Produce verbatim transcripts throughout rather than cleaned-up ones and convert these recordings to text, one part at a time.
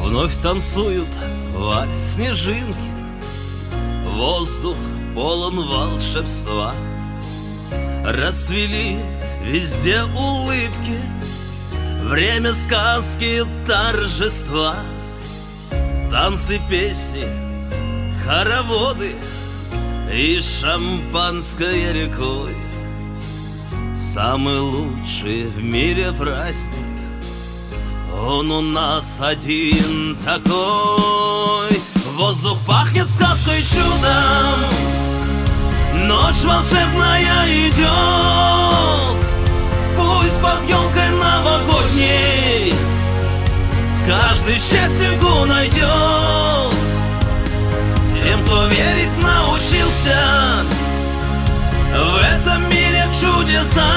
Вновь танцуют вальс снежинки, воздух полон волшебства. Расцвели везде улыбки, время сказки торжества. Танцы, песни, хороводы и шампанское рекой. Самый лучший в мире праздник, он у нас один такой. Воздух пахнет сказкой, чудом, ночь волшебная идет. Пусть под елкой новогодней каждый счастье найдет. Тем, кто верить научился в этом мире чудеса,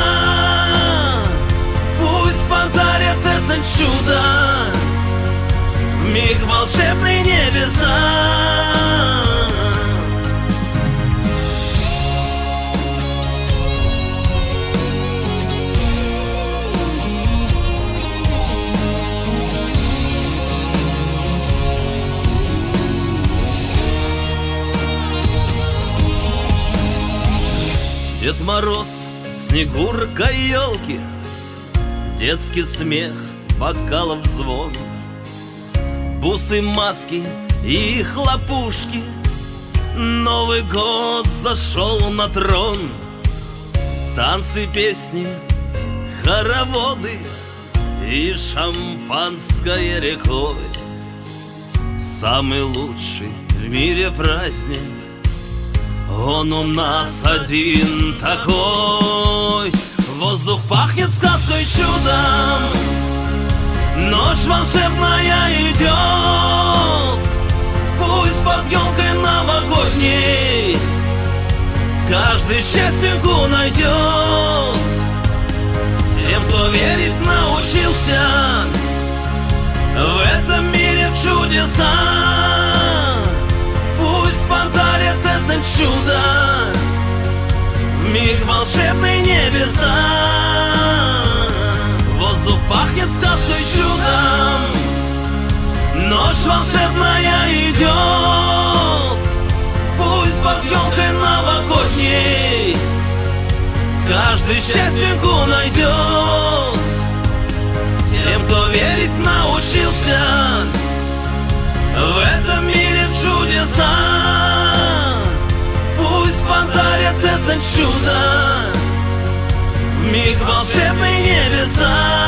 пусть подарят это чудо в миг волшебные небеса. Дед Мороз, Снегурка, елки, детский смех, бокалов звон, бусы, маски и хлопушки. Новый год зашел на трон. Танцы, песни, хороводы и шампанское рекой. Самый лучший в мире праздник, он у нас один такой. Воздух пахнет сказкой, чудом, ночь волшебная идет. Пусть под елкой новогодней каждый счастье найдет. Тем, кто верить научился в этом мире чудеса, пусть подарят это чудо в миг волшебные небеса. Воздух пахнет сказкой, чудом, ночь волшебная идет. Пусть под елкой новогодней каждый счастье найдет. Тем, кто верить научился в этом мире чудеса, пусть подарят это чудо в миг волшебные небеса.